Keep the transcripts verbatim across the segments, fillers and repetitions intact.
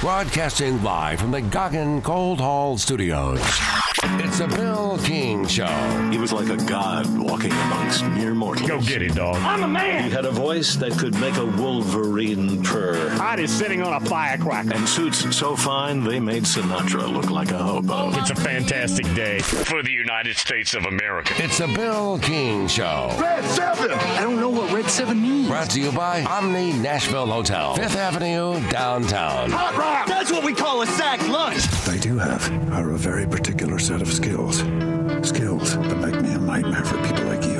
Broadcasting live from the Goggin Cold Hall Studios. It's the Bill King Show. He was like a god walking amongst mere mortals. Go get it, dog. I'm a man. He had a voice that could make a wolverine purr. Hot is sitting on a firecracker. And suits so fine, they made Sinatra look like a hobo. It's a fantastic day for the United States of America. It's the Bill King Show. Red seven. I don't know what Red seven means. Brought to you by Omni Nashville Hotel, Fifth Avenue, downtown. Hot rock. That's what we call a sack lunch. I do have are a very particular set of skills. Skills that make me a nightmare for people like you.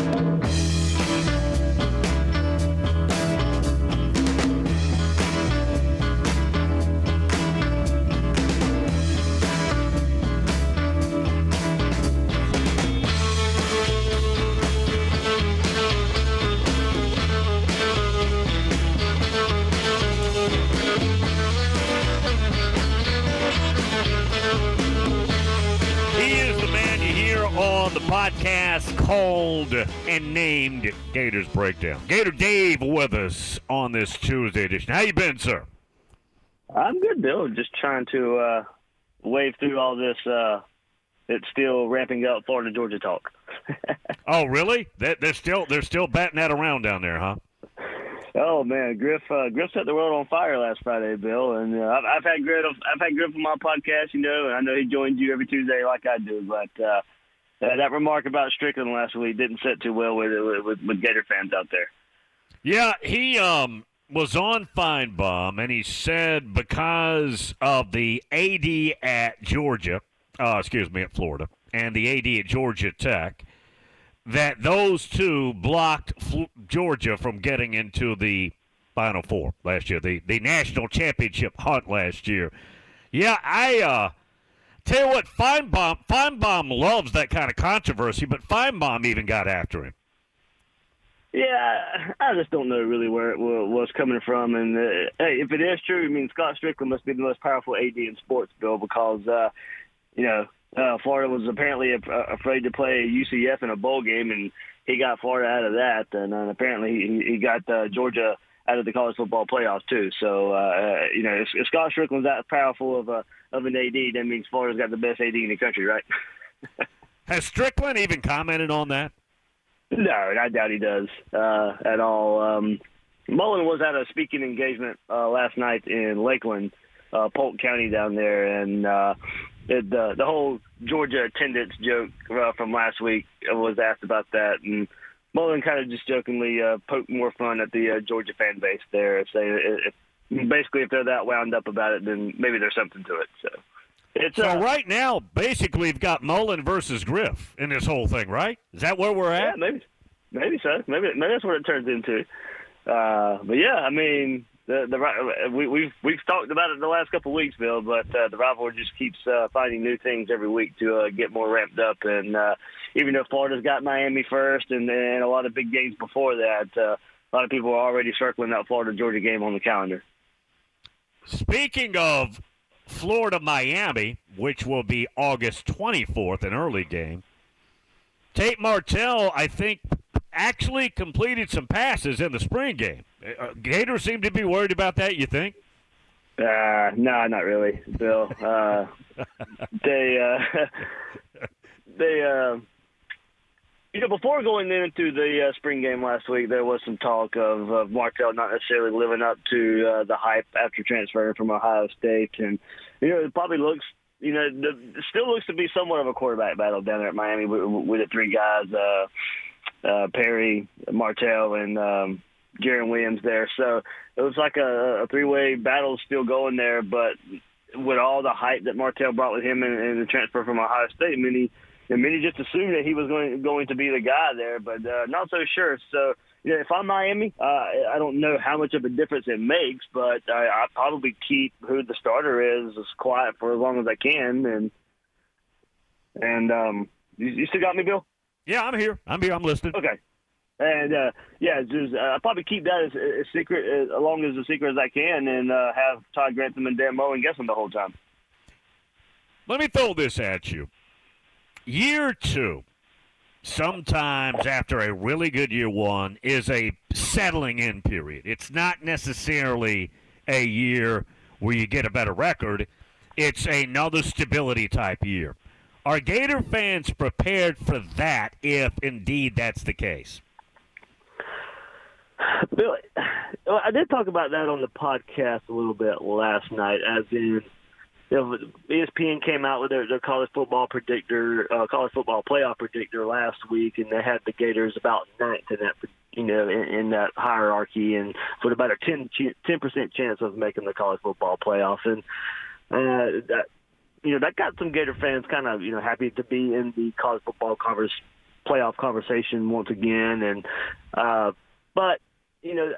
Podcast called and named Gators Breakdown. Gator Dave with us on this Tuesday edition. How you been, sir? I'm good, Bill. Just trying to uh, wave through all this. Uh, it's still ramping up Florida Georgia talk. Oh, really? That they're still they're still batting that around down there, huh? Oh man, Griff uh, Griff set the world on fire last Friday, Bill, and uh, I've, I've had Griff I've had Griff on my podcast, you know, and I know he joins you every Tuesday like I do, but. Uh, Uh, that remark about Strickland last week didn't sit too well with, with with Gator fans out there. Yeah, he um, was on Feinbaum, and he said because of the A D at Georgia, uh, excuse me, at Florida, and the A D at Georgia Tech, that those two blocked F- Georgia from getting into the Final Four last year, the, the national championship hunt last year. Yeah, I uh, – tell you what, Feinbaum, Feinbaum loves that kind of controversy, but Feinbaum even got after him. Yeah, I just don't know really where it was coming from. And uh, hey, if it is true, I mean, Scott Strickland must be the most powerful A D in sports, Bill, because, uh, you know, uh, Florida was apparently af- afraid to play U C F in a bowl game, and he got Florida out of that. And uh, apparently he, he got uh, Georgia out of the college football playoffs, too. So, uh, you know, if, if Scott Strickland's that powerful of a of an A D, that means Florida's got the best A D in the country, right? Has Strickland even commented on that? No, I doubt he does uh, at all. Um, Mullen was at a speaking engagement uh, last night in Lakeland, uh, Polk County down there, and uh, it, the, the whole Georgia attendance joke uh, from last week was asked about that, and Mullen kind of just jokingly uh, poked more fun at the uh, Georgia fan base there, saying if, basically if they're that wound up about it, then maybe there's something to it. So, it's, so uh, right now, basically, you've got Mullen versus Griff in this whole thing, right? Is that where we're at? Yeah, maybe, maybe so. Maybe, maybe that's what it turns into. Uh, but yeah, I mean, the the we, we've we've talked about it the last couple of weeks, Bill. But uh, the rivalry just keeps uh, finding new things every week to uh, get more ramped up. And uh, even though Florida's got Miami first, and, and a lot of big games before that, uh, a lot of people are already circling that Florida Georgia game on the calendar. Speaking of Florida-Miami, which will be August twenty-fourth, an early game, Tate Martell, I think, actually completed some passes in the spring game. Uh, Gators seem to be worried about that, you think? Uh, no, not really, Bill. Uh, they, uh, they, uh, you know, before going into the uh, spring game last week, there was some talk of, of Martell not necessarily living up to uh, the hype after transferring from Ohio State. And, you know, it probably looks, you know, the, it still looks to be somewhat of a quarterback battle down there at Miami with, with the three guys, uh, uh, Perry, Martell, and um, Jaron Williams there. So it was like a, a three-way battle still going there. But with all the hype that Martell brought with him and, and the transfer from Ohio State, I mean, he, And many just assumed that he was going going to be the guy there, but uh, not so sure. So, you know, if I'm Miami, uh, I don't know how much of a difference it makes, but I, I probably keep who the starter is as quiet for as long as I can. And and um, you, you still got me, Bill? Yeah, I'm here. I'm here. I'm listening. Okay. And uh, yeah, just uh, I'll probably keep that as a secret, as long as a secret as I can, and uh, have Todd Grantham and Dan Mullen guessing the whole time. Let me throw this at you. Year two, sometimes after a really good year one, is a settling in period. It's not necessarily a year where you get a better record. It's another stability type year. Are Gator fans prepared for that if indeed that's the case? Bill, I did talk about that on the podcast a little bit last night, as in, you know, E S P N came out with their, their college football predictor, uh, college football playoff predictor last week, and they had the Gators about ninth in that, you know, in, in that hierarchy, and with about a ten percent chance of making the college football playoff. And uh, that, you know, that got some Gator fans kind of, you know, happy to be in the college football converse, playoff conversation once again. And uh, but you know,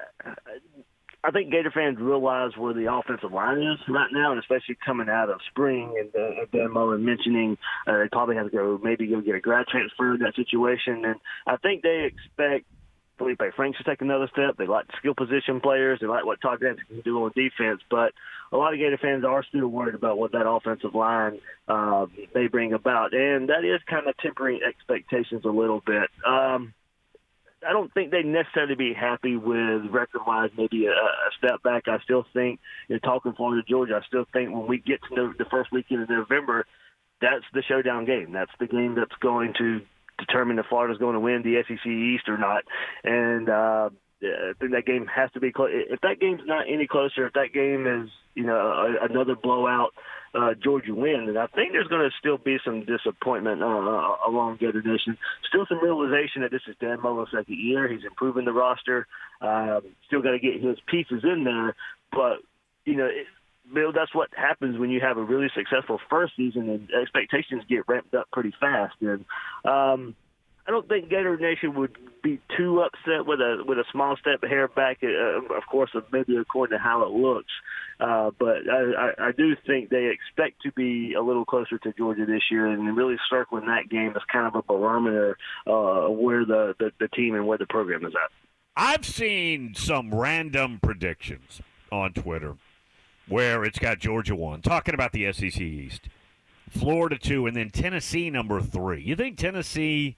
I think Gator fans realize where the offensive line is right now, and especially coming out of spring. And uh, Dan Mullen mentioning uh, they probably have to go, maybe go get a grad transfer in that situation. And I think they expect Felipe Franks to take another step. They like the skill position players. They like what Todd Grantham can do on defense. But a lot of Gator fans are still worried about what that offensive line uh, they bring about. And that is kind of tempering expectations a little bit. Um, I don't think they'd necessarily be happy with record-wise maybe a, a step back. I still think, you know, talking Florida, Georgia, I still think when we get to the, the first weekend of November, that's the showdown game. That's the game that's going to determine if Florida's going to win the S E C East or not. And uh, I think that game has to be close. If that game's not any closer, if that game is, you know, a, another blowout, uh, Georgia win, then I think there's going to still be some disappointment uh, along Gator Nation. Still some realization that this is Dan Mullen's second year. He's improving the roster. Um, still got to get his pieces in there. But, you know, it, Bill, that's what happens when you have a really successful first season and expectations get ramped up pretty fast. And um, I don't think Gator Nation would be too upset with a with a small step hair back, uh, of course, maybe according to how it looks. Uh, but I, I, I do think they expect to be a little closer to Georgia this year, and really circling that game as kind of a barometer uh, where the, the, the team and where the program is at. I've seen some random predictions on Twitter where it's got Georgia one, talking about the S E C East, Florida two, and then Tennessee number three. You think Tennessee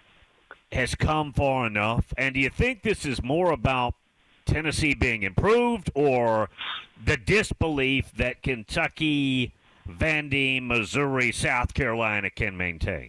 has come far enough? And do you think this is more about Tennessee being improved or the disbelief that Kentucky, Vandy, Missouri, South Carolina can maintain?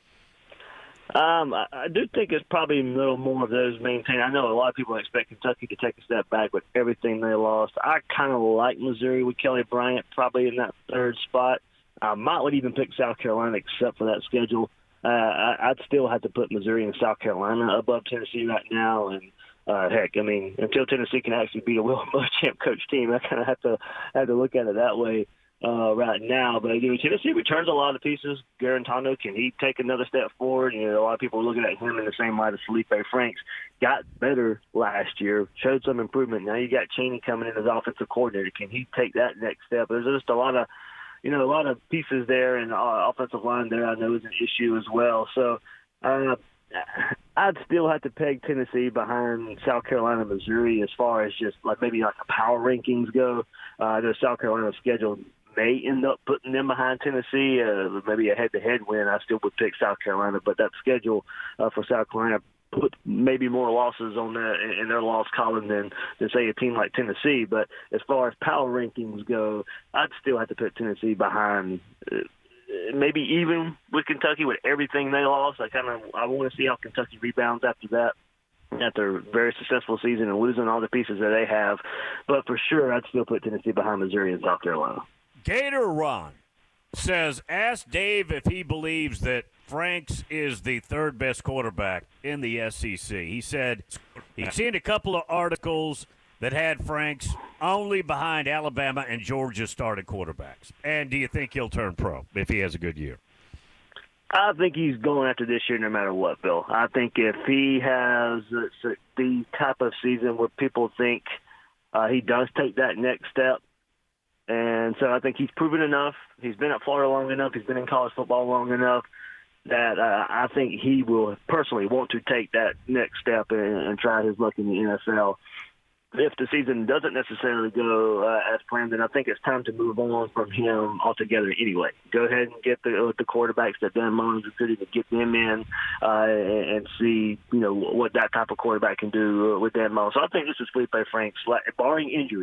Um, I, I do think it's probably a little more of those maintained. I know a lot of people expect Kentucky to take a step back with everything they lost. I kind of like Missouri with Kelly Bryant probably in that third spot. I might would even pick South Carolina except for that schedule. Uh, I, I'd still have to put Missouri and South Carolina above Tennessee right now. And, uh, heck, I mean, until Tennessee can actually beat a Will Muschamp coach team, I kind of have to have to look at it that way. Uh, right now, but you know, Tennessee returns a lot of pieces. Garantano, can he take another step forward? You know, a lot of people are looking at him in the same light as Felipe Franks. Got better last year, showed some improvement. Now you got Chaney coming in as offensive coordinator. Can he take that next step? There's just a lot of, you know, a lot of pieces there, and uh, offensive line there I know is an issue as well. So uh, I'd still have to peg Tennessee behind South Carolina, Missouri as far as just like maybe like a power rankings go. Uh, the South Carolina schedule may end up putting them behind Tennessee, uh, maybe a head-to-head win. I still would pick South Carolina, but that schedule uh, for South Carolina put maybe more losses on that in their loss column than, than, say, a team like Tennessee. But as far as power rankings go, I'd still have to put Tennessee behind uh, maybe even with Kentucky with everything they lost. I kind of I want to see how Kentucky rebounds after that, after a very successful season and losing all the pieces that they have. But for sure, I'd still put Tennessee behind Missouri and South Carolina. Gator Ron says, ask Dave if he believes that Franks is the third best quarterback in the S E C. He said he's seen a couple of articles that had Franks only behind Alabama and Georgia starting quarterbacks. And do you think he'll turn pro if he has a good year? I think he's going after this year no matter what, Bill. I think if he has the type of season where people think uh, he does take that next step, and so I think he's proven enough. He's been at Florida long enough. He's been in college football long enough that uh, I think he will personally want to take that next step and, and try his luck in the N F L. If the season doesn't necessarily go uh, as planned, then I think it's time to move on from him altogether anyway. Go ahead and get the uh, the quarterbacks that Dan Mullen's recruited to get them in uh, and, and see, you know, what that type of quarterback can do uh, with Dan Mullen. So I think this is Felipe Franks, barring injury.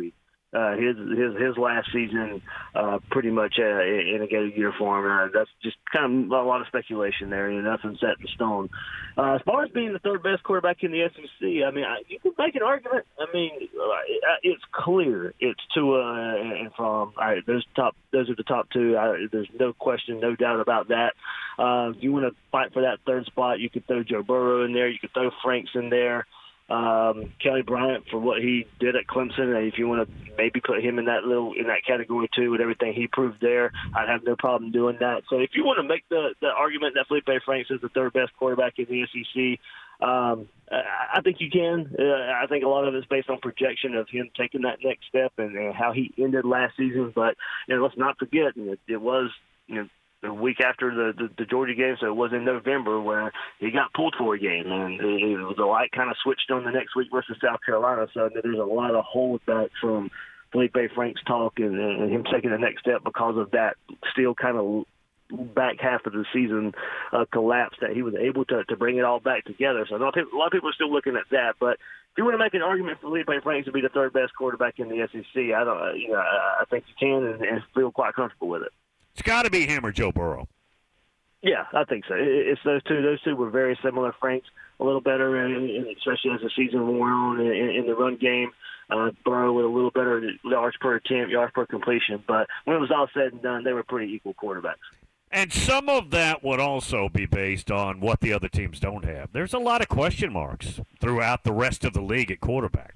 uh, his his his last season uh, pretty much uh, in a Gator uniform. Uh, that's just kind of a lot of speculation there. You know, nothing set in stone. Uh, as far as being the third best quarterback in the S E C, I mean, I, you can make an argument. I mean, uh, it's clear it's Tua and Fromm. All right, those top, those are the top two. I, there's no question, no doubt about that. Uh, if you want to fight for that third spot, you could throw Joe Burrow in there. You could throw Franks in there. Um, Kelly Bryant for what he did at Clemson, and if you want to maybe put him in that little in that category too, with everything he proved there, I'd have no problem doing that. So if you want to make the, the argument that Felipe Franks is the third best quarterback in the S E C, um, I think you can. Uh, I think a lot of it's based on projection of him taking that next step and, and how he ended last season. But you know, let's not forget, you know, it was you know. the week after the, the, the Georgia game, so it was in November where he got pulled for a game, and it, it was the light kind of switched on the next week versus South Carolina. So there's a lot of holdback from Felipe Franks' talk and, and him taking the next step because of that still kind of back half of the season uh, collapse that he was able to, to bring it all back together. So a lot, of people, a lot of people are still looking at that, but if you want to make an argument for Felipe Franks to be the third best quarterback in the S E C, I don't, you know, I think you can and, and feel quite comfortable with it. It's got to be him or Joe Burrow. Yeah, I think so. It's those two. Those two were very similar. Frank's a little better, especially as the season wore on in, in the run game. Uh, Burrow with a little better yards per attempt, yards per completion. But when it was all said and done, they were pretty equal quarterbacks. And some of that would also be based on what the other teams don't have. There's a lot of question marks throughout the rest of the league at quarterback.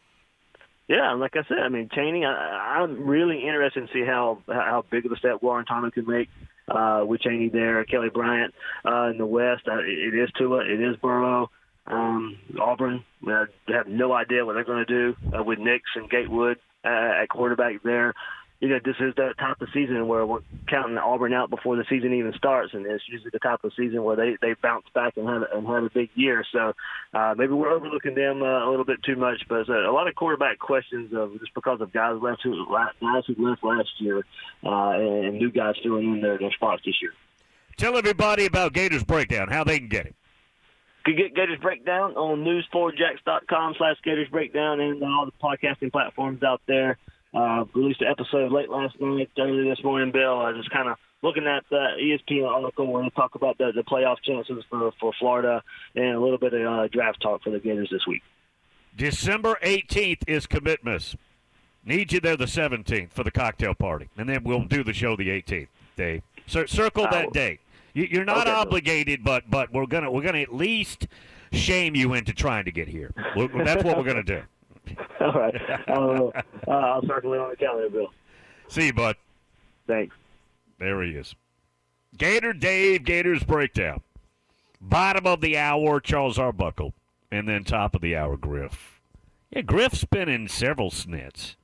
Yeah, like I said, I mean, Chaney, I, I'm really interested to see how how big of a step Warren Thomas can make uh, with Chaney there. Kelly Bryant uh, in the West, uh, it is Tua, it is Burrow. Um, Auburn, uh, they have no idea what they're going to do uh, with Nix and Gatewood uh, at quarterback there. You know, this is the type of season where we're counting Auburn out before the season even starts, and it's usually the type of season where they, they bounce back and have, and have a big year. So uh, maybe we're overlooking them uh, a little bit too much, but it's a, a lot of quarterback questions of just because of guys left who guys who left last year uh, and new guys filling in their, their spots this year. Tell everybody about Gators Breakdown, how they can get it. You can get Gators Breakdown on news four jacks dot com slash Gators Breakdown and all the podcasting platforms out there. Uh, released an episode late last night, early this morning, Bill. I was just kind of looking at the E S P N article where they talk about the, the playoff chances for, for Florida and a little bit of uh, draft talk for the Gators this week. December eighteenth is Commitmas. Need you there the seventeenth for the cocktail party, and then we'll do the show the eighteenth, Dave. Cir- circle that uh, date. You, you're not okay, obligated, but but we're gonna we're gonna at least shame you into trying to get here. We're, that's what we're gonna do. All right. Uh, uh, I'll circle it on the calendar, Bill. See you, bud. Thanks. There he is. Gator Dave, Gators Breakdown. Bottom of the hour, Charles Arbuckle. And then top of the hour, Griff. Yeah, Griff's been in several snits.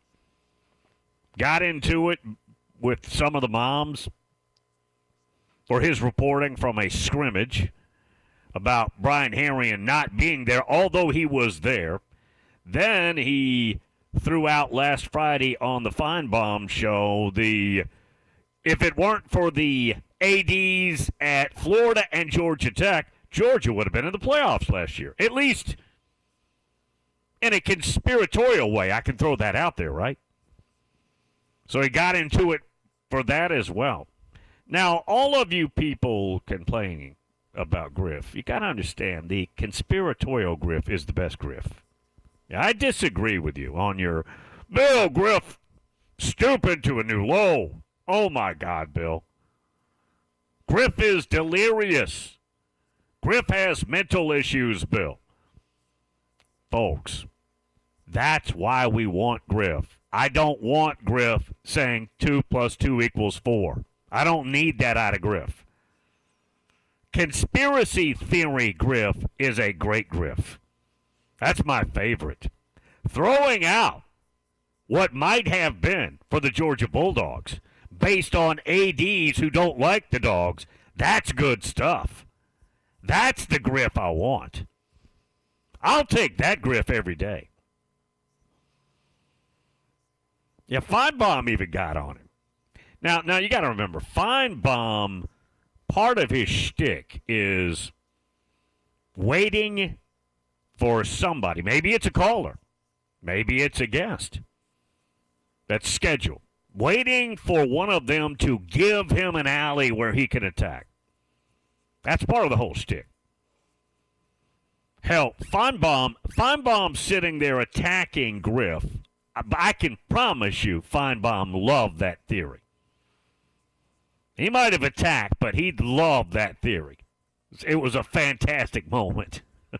Got into it with some of the moms for his reporting from a scrimmage about Brian Herrien not being there, although he was there. Then he threw out last Friday on the Feinbaum show the, if it weren't for the A Ds at Florida and Georgia Tech, Georgia would have been in the playoffs last year. At least in a conspiratorial way. I can throw that out there, right? So he got into it for that as well. Now, all of you people complaining about Griff, you got to understand the conspiratorial Griff is the best Griff. I disagree with you on your Bill Griff stupid to a new low. Oh, my God, Bill. Griff is delirious. Griff has mental issues, Bill. Folks, that's why we want Griff. I don't want Griff saying two plus two equals four. I don't need that out of Griff. Conspiracy theory Griff is a great Griff. That's my favorite. Throwing out what might have been for the Georgia Bulldogs based on A Ds who don't like the Dogs, that's good stuff. That's the Griff I want. I'll take that Griff every day. Yeah, Feinbaum even got on him. Now, now you got to remember, Feinbaum, part of his shtick is waiting for somebody. Maybe it's a caller. Maybe it's a guest. that's scheduled, waiting for one of them to give him an alley where he can attack. That's part of the whole shtick. Hell, Feinbaum, Feinbaum sitting there attacking Griff. I, I can promise you Feinbaum loved that theory. He might have attacked, but he loved that theory. It was a fantastic moment.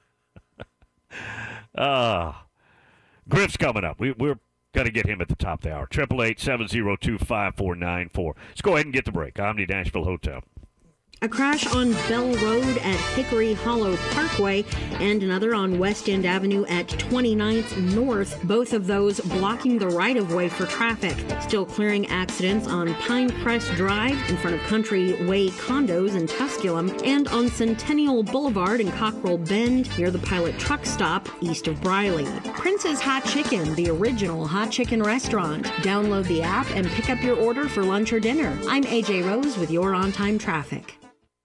uh, Griff's coming up. We, we're going to get him at the top of the hour. eight eight eight, seven oh two, five four nine four. Let's go ahead and get the break. Omni Nashville Hotel. A crash on Bell Road at Hickory Hollow Parkway and another on West End Avenue at twenty-ninth North, both of those blocking the right-of-way for traffic. Still clearing accidents on Pinecrest Drive in front of Country Way Condos in Tusculum and on Centennial Boulevard in Cockrell Bend near the Pilot Truck Stop east of Briley. Prince's Hot Chicken, the original hot chicken restaurant. Download the app and pick up your order for lunch or dinner. I'm A J Rose with your on-time traffic.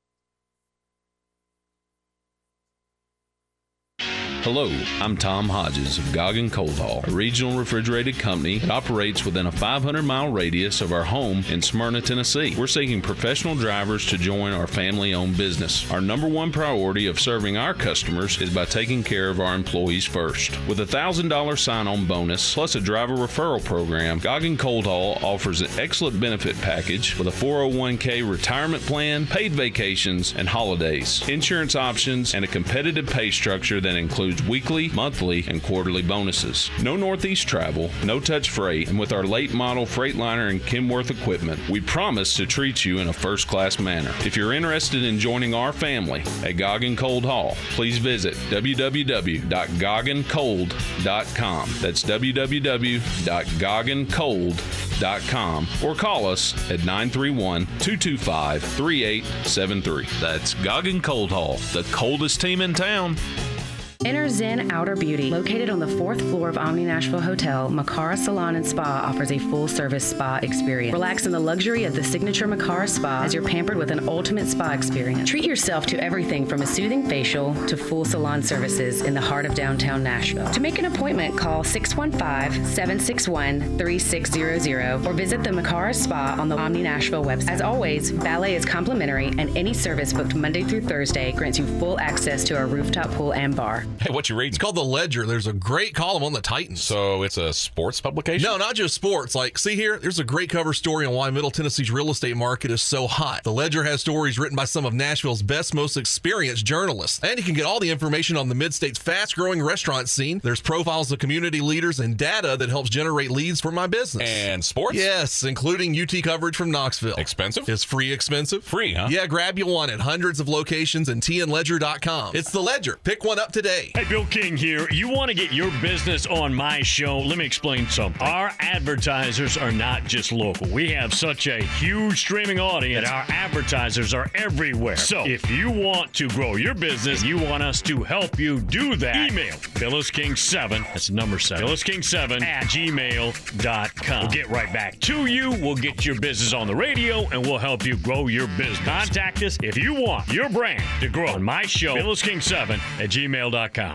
Hello, I'm Tom Hodges of Goggin Cold Haul, a regional refrigerated company that operates within a five hundred mile radius of our home in Smyrna, Tennessee. We're seeking professional drivers to join our family-owned business. Our number one priority of serving our customers is by taking care of our employees first. With a one thousand dollars sign-on bonus plus a driver referral program, Goggin Cold Haul offers an excellent benefit package with a four oh one k retirement plan, paid vacations, and holidays, insurance options, and a competitive pay structure that includes weekly, monthly, and quarterly bonuses. No Northeast travel, no touch freight, and with our late model Freightliner and Kenworth equipment, we promise to treat you in a first-class manner. If you're interested in joining our family at Goggin Cold Haul, please visit w w w dot goggin cold dot com. That's w w w dot goggin cold dot com or call us at nine three one, two two five, three eight seven three. That's Goggin Cold Haul, the coldest team in town. Enter Zen Outer Beauty. Located on the fourth floor of Omni Nashville Hotel, Makara Salon and Spa offers a full-service spa experience. Relax in the luxury of the signature Makara Spa as you're pampered with an ultimate spa experience. Treat yourself to everything from a soothing facial to full salon services in the heart of downtown Nashville. To make an appointment, call six one five, seven six one, three six zero zero or visit the Makara Spa on the Omni Nashville website. As always, valet is complimentary and any service booked Monday through Thursday grants you full access to our rooftop pool and bar. Hey, what you reading? It's called The Ledger. There's a great column on the Titans. So it's a sports publication? No, not just sports. Like, see here, there's a great cover story on why Middle Tennessee's real estate market is so hot. The Ledger has stories written by some of Nashville's best, most experienced journalists. And you can get all the information on the mid-state's fast-growing restaurant scene. There's profiles of community leaders and data that helps generate leads for my business. And sports? Yes, including U T coverage from Knoxville. Expensive? It's free expensive. Free, huh? Yeah, grab you one at hundreds of locations and t n ledger dot com. It's The Ledger. Pick one up today. Hey, Bill King here. You want to get your business on my show? Let me explain something. Our advertisers are not just local. We have such a huge streaming audience that our advertisers are everywhere. So if you want to grow your business, you want us to help you do that, email Phyllis King seven, that's number seven, Phyllis King seven at gmail dot com. We'll get right back to you. We'll get your business on the radio, and we'll help you grow your business. Contact us if you want your brand to grow on my show, Phyllis King seven at gmail dot com.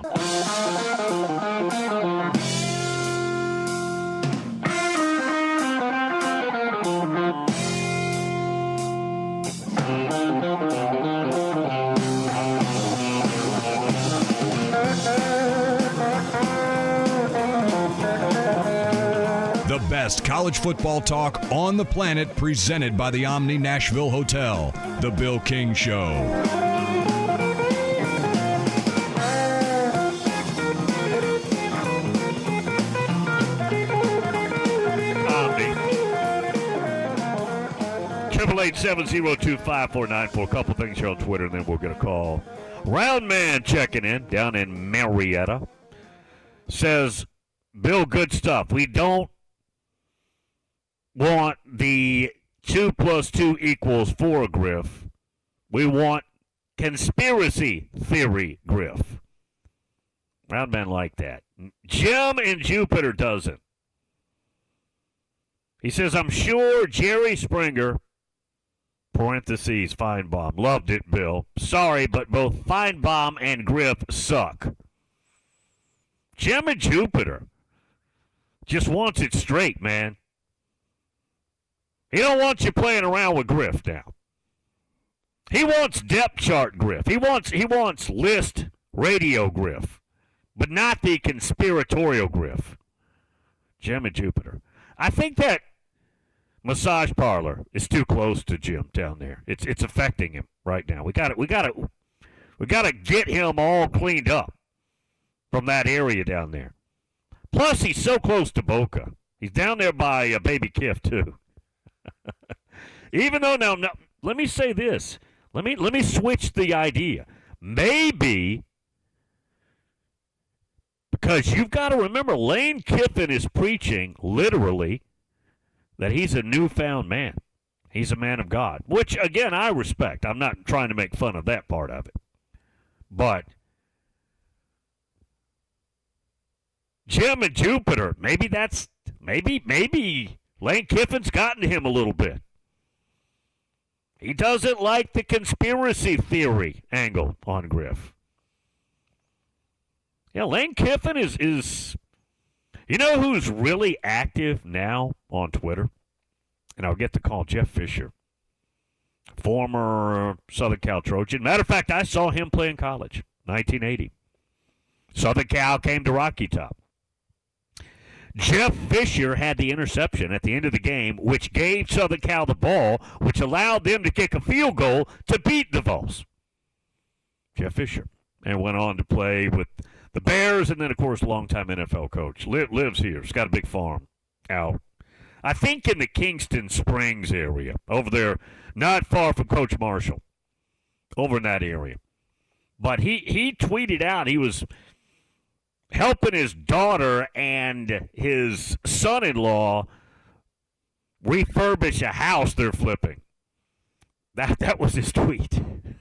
The best college football talk on the planet, presented by the Omni Nashville Hotel. The Bill King Show. eight eight seven oh two five four nine four. A couple things here on Twitter, and then we'll get a call. Round Man checking in down in Marietta. Says, Bill, good stuff. We don't want the two plus two equals four Griff. We want conspiracy theory Griff. Round Man like that. Jim in Jupiter doesn't. He says, I'm sure Jerry Springer, parentheses, Feinbaum, loved it, Bill. Sorry, but both Feinbaum and Griff suck. Jim and Jupiter just wants it straight, man. He don't want you playing around with Griff now. He wants depth chart Griff. He wants he wants list radio Griff, but not the conspiratorial Griff. Jim and Jupiter. I think that massage parlor is too close to Jim down there. It's it's affecting him right now. We got it. We got to we got to get him all cleaned up from that area down there. Plus, he's so close to Boca. He's down there by uh, Baby Kiff too. Even though now, now, let me say this. Let me let me switch the idea. Maybe. Because you've got to remember, Lane Kiffin is preaching, literally, that he's a newfound man. He's a man of God, which, again, I respect. I'm not trying to make fun of that part of it. But Jim and Jupiter, maybe that's, maybe, maybe Lane Kiffin's gotten to him a little bit. He doesn't like the conspiracy theory angle on Griff. Yeah, Lane Kiffin is, is, you know who's really active now on Twitter? And I'll get to call Jeff Fisher, former Southern Cal Trojan. Matter of fact, I saw him play in college, nineteen eighty. Southern Cal came to Rocky Top. Jeff Fisher had the interception at the end of the game, which gave Southern Cal the ball, which allowed them to kick a field goal to beat the Vols. Jeff Fisher. And went on to play with the Bears, and then, of course, longtime N F L coach. Li- lives here. He's got a big farm out, I think, in the Kingston Springs area, over there, not far from Coach Marshall, over in that area. But he, he tweeted out he was helping his daughter and his son-in-law refurbish a house they're flipping. That, that was his tweet.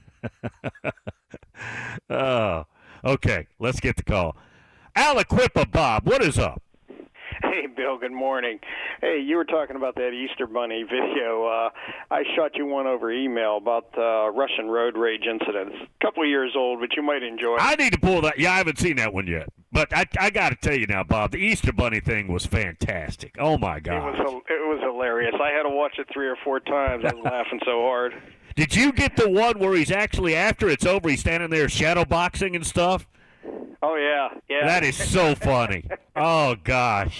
Oh. Okay, let's get the call. Aliquippa Bob, what is up? Hey, Bill, good morning. Hey, you were talking about that Easter Bunny video. Uh, I shot you one over email about the uh, Russian road rage incident. It's a couple of years old, but you might enjoy it. I need to pull that. Yeah, I haven't seen that one yet. But I, I got to tell you now, Bob, the Easter Bunny thing was fantastic. Oh, my God. It was, it was hilarious. I had to watch it three or four times. I was laughing so hard. Did you get the one where he's actually, after it's over, he's standing there shadow boxing and stuff? Oh, yeah. yeah. That is so funny. Oh, gosh.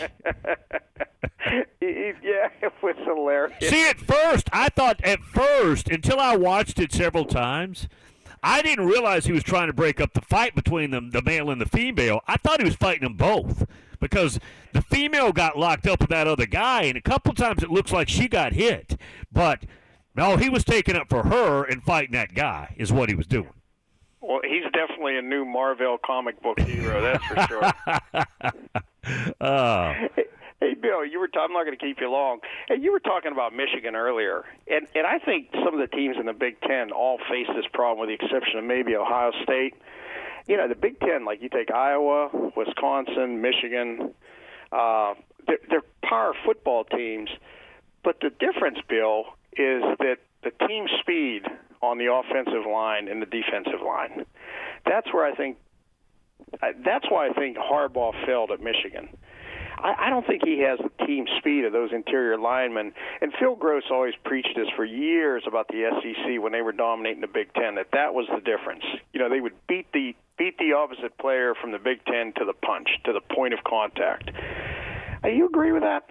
Yeah, it was hilarious. See, at first, I thought, at first, until I watched it several times, I didn't realize he was trying to break up the fight between them, the male and the female. I thought he was fighting them both because the female got locked up with that other guy, and a couple times it looks like she got hit. But, no, he was taking up for her and fighting that guy is what he was doing. Well, he's definitely a new Marvel comic book hero, that's for sure. Oh. Hey, hey, Bill, you were t- I'm not going to keep you long. Hey, you were talking about Michigan earlier, and, and I think some of the teams in the Big Ten all face this problem with the exception of maybe Ohio State. You know, the Big Ten, like you take Iowa, Wisconsin, Michigan, uh, they're, they're power football teams, but the difference, Bill, is that the team speed on the offensive line and the defensive line. That's where I think that's why I think Harbaugh failed at Michigan. I, I don't think he has the team speed of those interior linemen. And Phil Gross always preached this for years about the S E C when they were dominating the Big Ten, that that was the difference. You know, they would beat the beat the opposite player from the Big Ten to the punch, to the point of contact. Do you agree with that?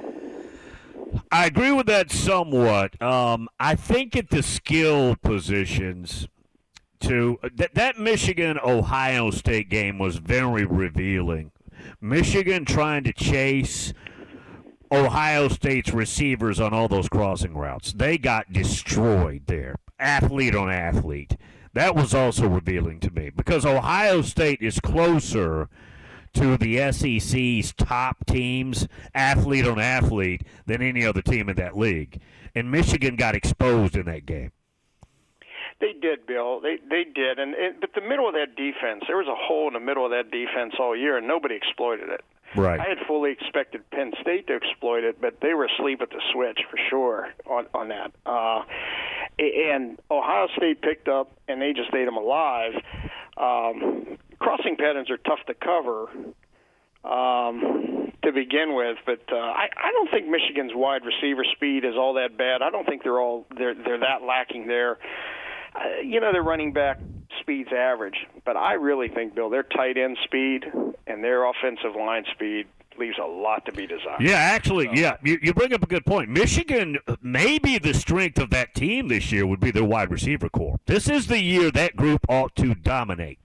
I agree with that somewhat. Um, I think at the skill positions, to that, that Michigan-Ohio State game was very revealing. Michigan trying to chase Ohio State's receivers on all those crossing routes. They got destroyed there, athlete on athlete. That was also revealing to me because Ohio State is closer to the S E C's top teams, athlete on athlete, than any other team in that league. And Michigan got exposed in that game. They did, Bill. They they did. And it, but the middle of that defense, there was a hole in the middle of that defense all year, and nobody exploited it. Right. I had fully expected Penn State to exploit it, but they were asleep at the switch for sure on, on that. Uh, and Ohio State picked up, and they just ate them alive. Um, crossing patterns are tough to cover. Um, to begin with. But uh, I, I don't think Michigan's wide receiver speed is all that bad. I don't think they're all they're they're that lacking there. Uh, you know, their running back speed's average, but I really think, Bill, their tight end speed and their offensive line speed leaves a lot to be desired. Yeah, actually, so. yeah, you, you bring up a good point. Michigan, maybe the strength of that team this year would be their wide receiver core. This is the year that group ought to dominate.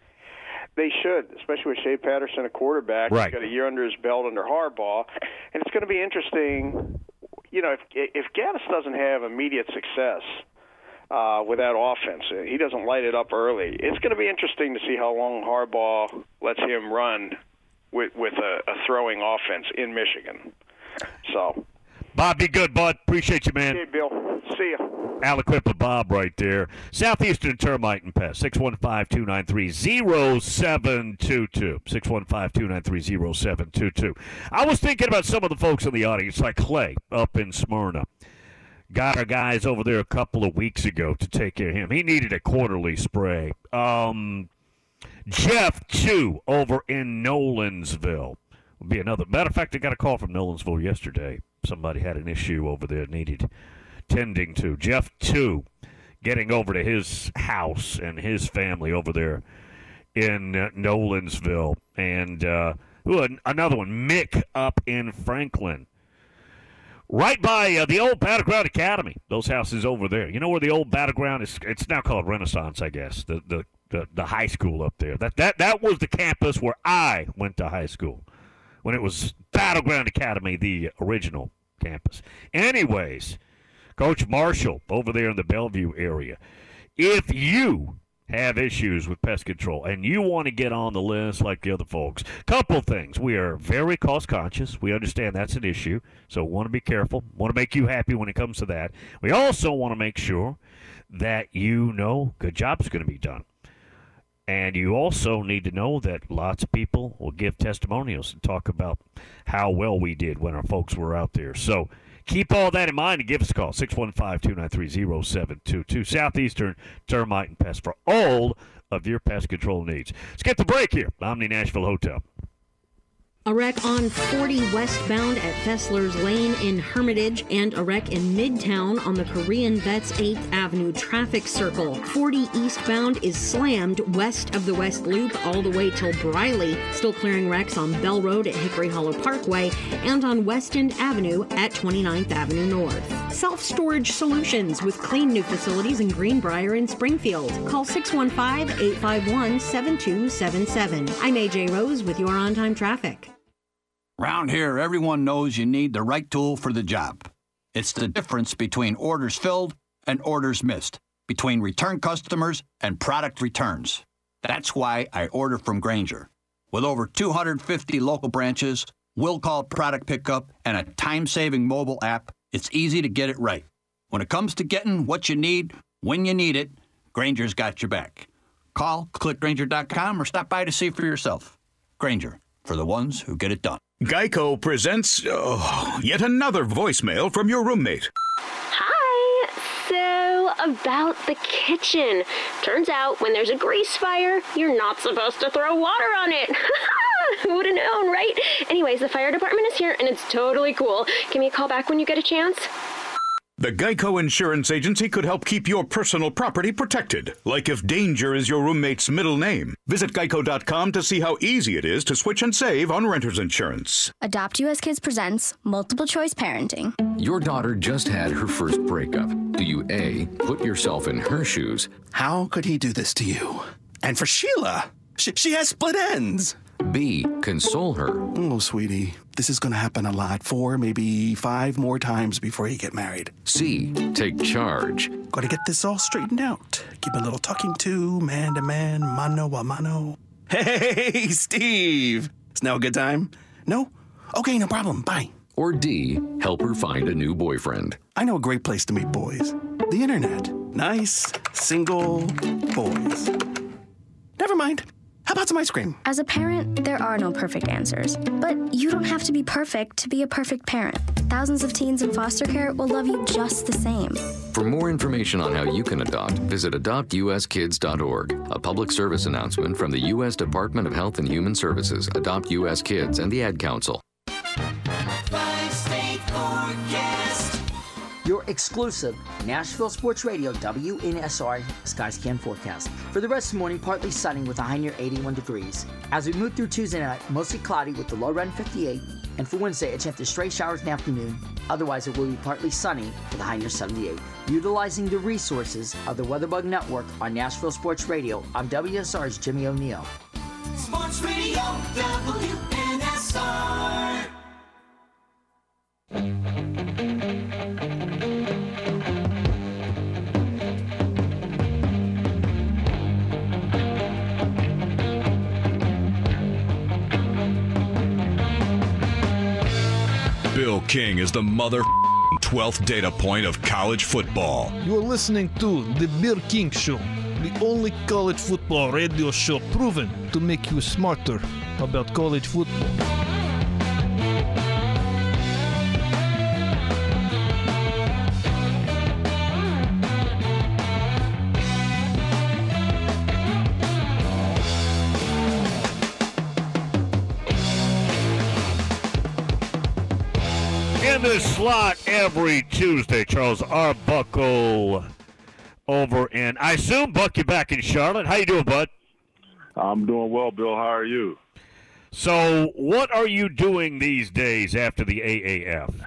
They should, especially with Shea Patterson, a quarterback. Right. He's got a year under his belt under Harbaugh. And it's going to be interesting, you know, if, if Gaddis doesn't have immediate success uh, with that offense, he doesn't light it up early, it's going to be interesting to see how long Harbaugh lets him run with, with a, a throwing offense in Michigan. So, Bob, be good, bud. Appreciate you, man. Hey, Bill. See ya. Aliquip with Bob right there. Southeastern Termite and Pest, six one five, two nine three, zero seven two two. six one five, two nine three, zero seven two two. I was thinking about some of the folks in the audience, like Clay up in Smyrna. Got our guys over there a couple of weeks ago to take care of him. He needed a quarterly spray. Um, Jeff, too, over in Nolensville. Would be another. Matter of fact, I got a call from Nolensville yesterday. Somebody had an issue over there, needed tending to. Jeff, too, getting over to his house and his family over there in uh, Nolensville. And uh, ooh, another one, Mick up in Franklin. Right by uh, the old Battleground Academy. Those houses over there. You know where the old Battleground is? It's now called Renaissance, I guess. The the the, the high school up there. That that that was the campus where I went to high school. When it was Battleground Academy, the original campus. Anyways, Coach Marshall over there in the Bellevue area. If you have issues with pest control and you want to get on the list like the other folks, couple things. We are very cost conscious. We understand that's an issue, so we want to be careful. Want to make you happy when it comes to that. We also want to make sure that you know good job's going to be done. And you also need to know that lots of people will give testimonials and talk about how well we did when our folks were out there. So keep all that in mind and give us a call, six one five, two nine three, zero seven two two. Southeastern Termite and Pest for all of your pest control needs. Let's get the break here. Omni Nashville Hotel. A wreck on forty westbound at Fessler's Lane in Hermitage, and a wreck in Midtown on the Korean Vets eighth Avenue traffic circle. forty eastbound is slammed west of the West Loop all the way till Briley, still clearing wrecks on Bell Road at Hickory Hollow Parkway and on West End Avenue at twenty-ninth Avenue North. Self-storage solutions with clean new facilities in Greenbrier and Springfield. Call six one five, eight five one, seven two seven seven. I'm A J Rose with your on-time traffic. Round here, everyone knows you need the right tool for the job. It's the difference between orders filled and orders missed, between return customers and product returns. That's why I order from Grainger. With over two hundred fifty local branches, will-call product pickup, and a time-saving mobile app, it's easy to get it right. When it comes to getting what you need, when you need it, Grainger's got your back. Call, click Grainger dot com, or stop by to see for yourself. Grainger, for the ones who get it done. Geico presents oh, yet another voicemail from your roommate. Hi. So, about the kitchen. Turns out when there's a grease fire, you're not supposed to throw water on it. Who would have known, right? Anyways, the fire department is here, and it's totally cool. Give me a call back when you get a chance. The Geico Insurance Agency could help keep your personal property protected, like if danger is your roommate's middle name. Visit geico dot com to see how easy it is to switch and save on renter's insurance. Adopt U S Kids presents Multiple Choice Parenting. Your daughter just had her first breakup. Do you A, put yourself in her shoes? How could he do this to you? And for Sheila, she, she has split ends. B, console her. Oh, sweetie, this is going to happen a lot. Four, maybe five more times before you get married. C, take charge. Got to get this all straightened out. Keep a little talking to, man to man, mano a mano. Hey, Steve. Is now a good time? No? Okay, no problem. Bye. Or D, help her find a new boyfriend. I know a great place to meet boys. The internet. Nice, single boys. Never mind. How about some ice cream? As a parent, there are no perfect answers. But you don't have to be perfect to be a perfect parent. Thousands of teens in foster care will love you just the same. For more information on how you can adopt, visit adopt u s kids dot org. A public service announcement from the U S Department of Health and Human Services, Adopt U S Kids, and the Ad Council. your exclusive Nashville Sports Radio W N S R Skyscan forecast. For the rest of the morning, partly sunny with a high near eighty-one degrees. As we move through Tuesday night, mostly cloudy with the low around fifty-eight. And for Wednesday, a chance of stray showers in the afternoon. Otherwise, it will be partly sunny with a high near seventy-eight. Utilizing the resources of the Weatherbug Network on Nashville Sports Radio, I'm W S R's Jimmy O'Neill. Sports Radio W N S R. Bill King is the mother twelfth data point of college football. You're listening to The Bill King Show, the only college football radio show proven to make you smarter about college football. In this slot every Tuesday, Charles Arbuckle over in, I assume, Buck, you're back in Charlotte. How you doing, bud? I'm doing well, Bill. How are you? So what are you doing these days after the A A F?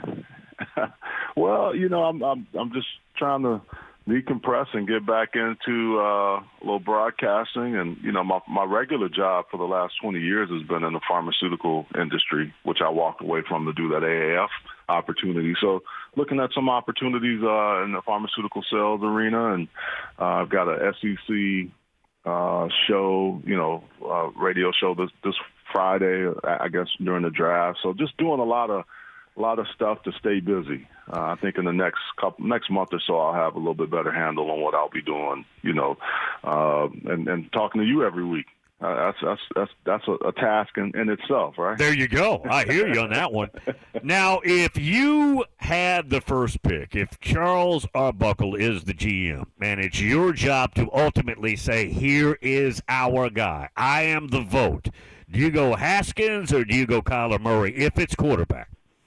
Well, you know, I'm I'm I'm just trying to decompress and get back into uh, a little broadcasting. And, you know, my, my regular job for the last twenty years has been in the pharmaceutical industry, which I walked away from to do that A A F opportunity. So looking at some opportunities uh, in the pharmaceutical sales arena, and uh, I've got a S E C uh, show, you know, uh, radio show this, this Friday, I guess, during the draft. So just doing a lot of a lot of stuff to stay busy. Uh, I think in the next couple, next month or so, I'll have a little bit better handle on what I'll be doing, you know, uh, and, and talking to you every week. Uh, that's that's that's that's a, a task in, in itself, right? There you go. I hear you on that one. Now, if you had the first pick, if Charles Arbuckle is the G M, and it's your job to ultimately say, here is our guy, I am the vote, do you go Haskins or do you go Kyler Murray if it's quarterback?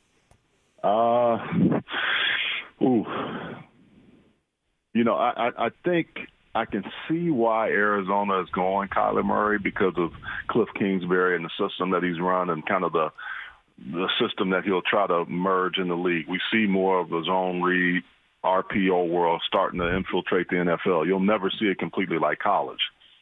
Uh, ooh. You know, I, I, I think I can see why Arizona is going Kyler Murray because of Cliff Kingsbury and the system that he's run and kind of the the system that he'll try to merge in the league. We see more of the zone read, R P O world starting to infiltrate the N F L. You'll never see it completely like college.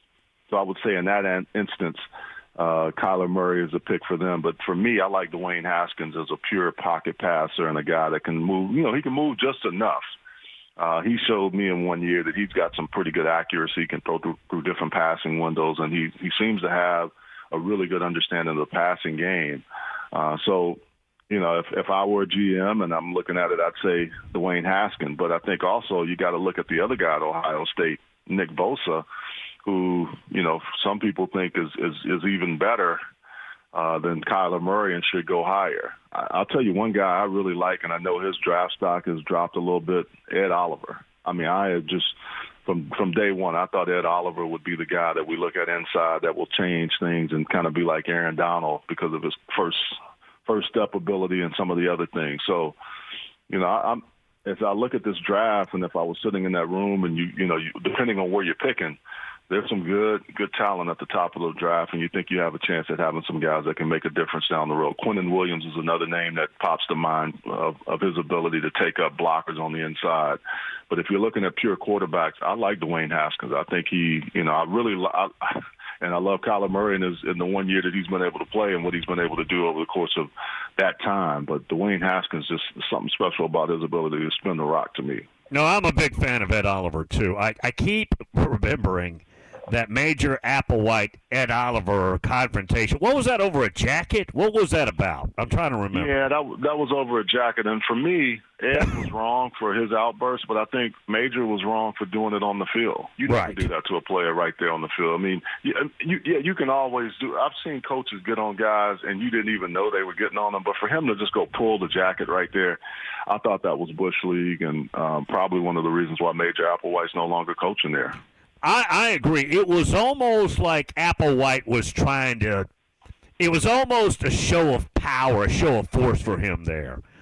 So I would say in that an- instance, Uh, Kyler Murray is a pick for them. But for me, I like Dwayne Haskins as a pure pocket passer and a guy that can move. You know, he can move just enough. Uh, he showed me in one year that he's got some pretty good accuracy. He can throw through, through different passing windows, and he, he seems to have a really good understanding of the passing game. Uh, so, you know, if, if I were a G M and I'm looking at it, I'd say Dwayne Haskins. But I think also you got to look at the other guy at Ohio State, Nick Bosa, who, you know, some people think is, is, is even better uh, than Kyler Murray and should go higher. I, I'll tell you one guy I really like, and I know his draft stock has dropped a little bit, Ed Oliver. I mean, I had just, from, from day one, I thought Ed Oliver would be the guy that we look at inside that will change things and kind of be like Aaron Donald because of his first first step ability and some of the other things. So, you know, I, I'm as I look at this draft, and if I was sitting in that room and, you you know, you, depending on where you're picking, there's some good good talent at the top of the draft, and you think you have a chance at having some guys that can make a difference down the road. Quinnen Williams is another name that pops to mind of, of his ability to take up blockers on the inside. But if you're looking at pure quarterbacks, I like Dwayne Haskins. I think he, you know, I really I, and I love Kyler Murray in, his, in the one year that he's been able to play and what he's been able to do over the course of that time. But Dwayne Haskins, just something special about his ability to spin the rock to me. No, I'm a big fan of Ed Oliver, too. I, I keep remembering that Major Applewhite Ed Oliver confrontation. What was that, over a jacket? What was that about? I'm trying to remember. Yeah, that that was over a jacket. And for me, Ed was wrong for his outburst, but I think Major was wrong for doing it on the field. You never Right. do that to a player right there on the field. I mean, you, you, yeah, you can always do. I've seen coaches get on guys, and you didn't even know they were getting on them. But for him to just go pull the jacket right there, I thought that was Bush League, and um, probably one of the reasons why Major Applewhite's no longer coaching there. I, I agree. It was almost like Applewhite was trying to – it was almost a show of power, a show of force for him there.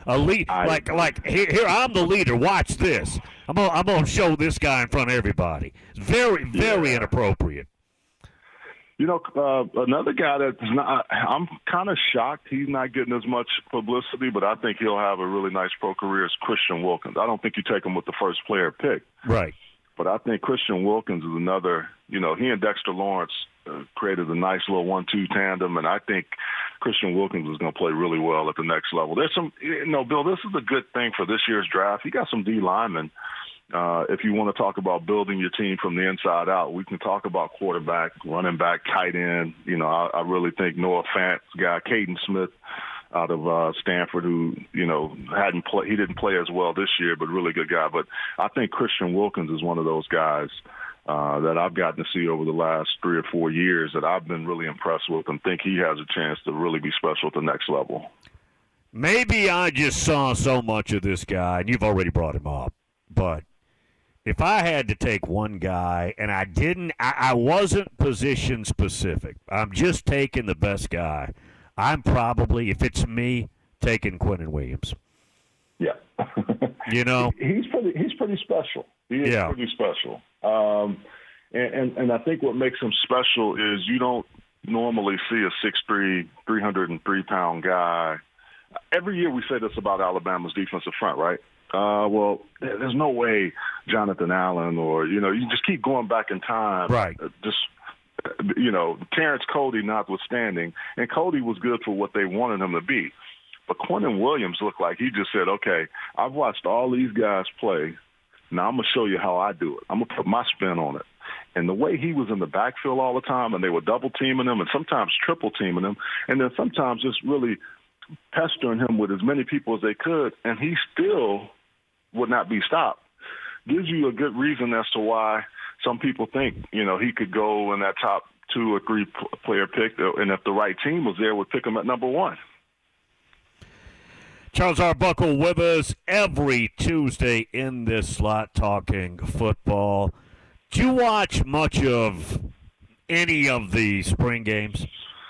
A lead, I, like like here, here I'm the leader. Watch this. I'm gonna, I'm gonna show this guy in front of everybody. It's very very yeah. inappropriate. You know, uh, another guy that's not, I'm kind of shocked he's not getting as much publicity, but I think he'll have a really nice pro career is Christian Wilkins. I don't think you take him with the first player pick. Right. But I think Christian Wilkins is another, you know, he and Dexter Lawrence uh, created a nice little one two tandem, and I think Christian Wilkins is going to play really well at the next level. There's some, you know, Bill, this is a good thing for this year's draft. You got some D linemen. Uh, if you want to talk about building your team from the inside out, we can talk about quarterback, running back, tight end. You know, I, I really think Noah Fant's guy, Caden Smith, out of uh, Stanford, who, you know, hadn't play, he didn't play as well this year, but really good guy. But I think Christian Wilkins is one of those guys uh, that I've gotten to see over the last three or four years that I've been really impressed with and think he has a chance to really be special at the next level. Maybe I just saw so much of this guy, and you've already brought him up, but if I had to take one guy, and I didn't, I, I wasn't position specific. I'm just taking the best guy. I'm probably, if it's me, taking Quinnen Williams. Yeah. You know, he's pretty. He's pretty special. He is yeah. pretty special. Um, and, and and I think what makes him special is you don't normally see a six three, three hundred three pound guy. Every year we say this about Alabama's defensive front, right? Uh, well, there's no way Jonathan Allen or, you know, you just keep going back in time. Right. Just, you know, Terrence Cody notwithstanding, and Cody was good for what they wanted him to be. But Quinnen Williams looked like he just said, okay, I've watched all these guys play. Now I'm going to show you how I do it. I'm going to put my spin on it. And the way he was in the backfield all the time, and they were double-teaming him and sometimes triple-teaming him, and then sometimes just really pestering him with as many people as they could, and he still – would not be stopped, gives you a good reason as to why some people think, you know, he could go in that top two or three player pick, and if the right team was there, would pick him at number one. Charles Arbuckle with us every Tuesday in this slot talking football. Do you watch much of any of the spring games?